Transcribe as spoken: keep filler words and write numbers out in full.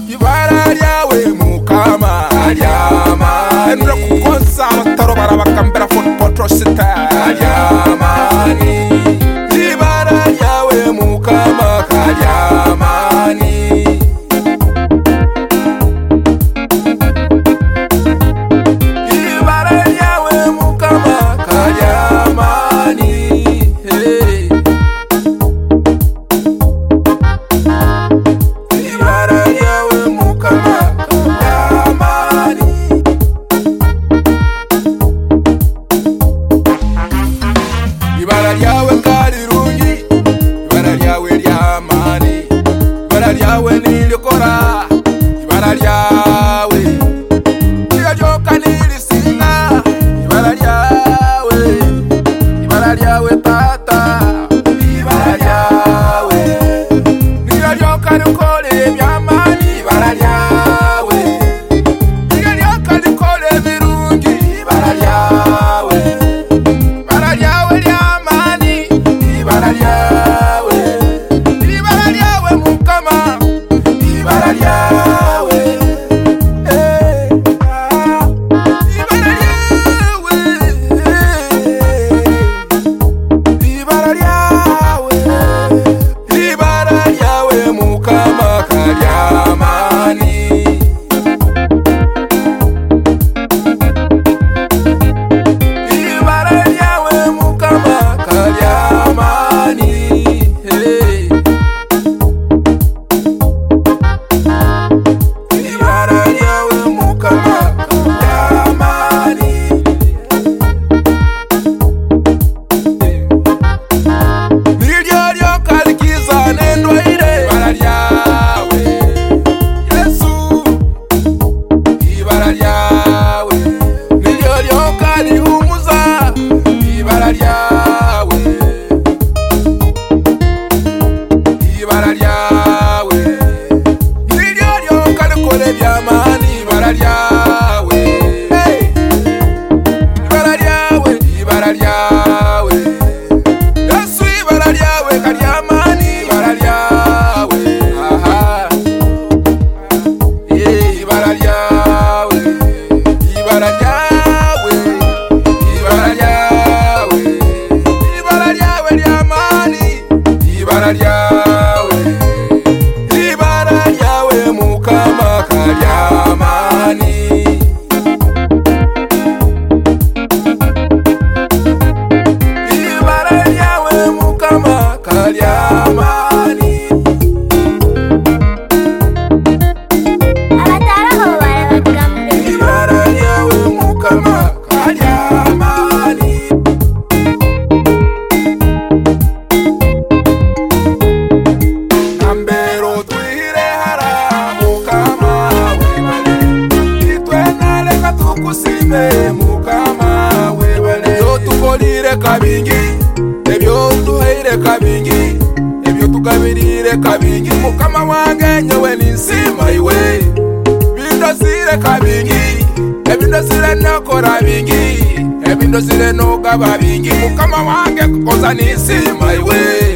ibara ryawe mukama karyamani kukonsa amataro barabakambera foot potrosita karyamani ibara ryawe mukama karyamani ibara ryawe mukama karyamani hey ibara ryawe mukama karyamani ibara ryawe karirungi ibara ryawe ryamani ibara ryawe nilikora ibara ryawe ryoka nilisinga ibara ryawe ibara ryawe tata ibara ryawe niryoka rikore byamani ibara ryawe niryoka rikore birungi ibara ryawe ibara ryawe ryamani ibara ryawe ibara ryawe mukama ibara ryawe eh ah ibara ryawe ibara ryawe ibara ryawe mukama karyamani ibara ryawe mukama karyamani hey ibara ryawe mukama karyamani niryo ryoka rikiza n'endwaire ibara ryawe Yesu ibara ryawe niryo ryoka rihumuza ibara ryawe ibara ryawe niryo ryoka rikore byamani ibara ryawe hey ibara ryawe ibara ryawe Yesu ibara ryawe karyamani ibara ryawe aha yeah ibara ryawe ibara ryawe ibara ryawe ibara ryawe ryamani ibara ryawe ibara ryawe mukama karyamani ibara ryawe mukama karyamani abataraho barabagambye ibara ryawe mukama karyamani ambero twire hara mukama webale itwenale katukusime mukama webale yo tukolire kabingi ebyo tuheire kabingi ebyo tugabirire kabingi mukama wange nyewe nisima iwe bindosire kabingi ebindosire nakora bingi ebindosire nogaba bingi mukama wange kukoza nisima iwe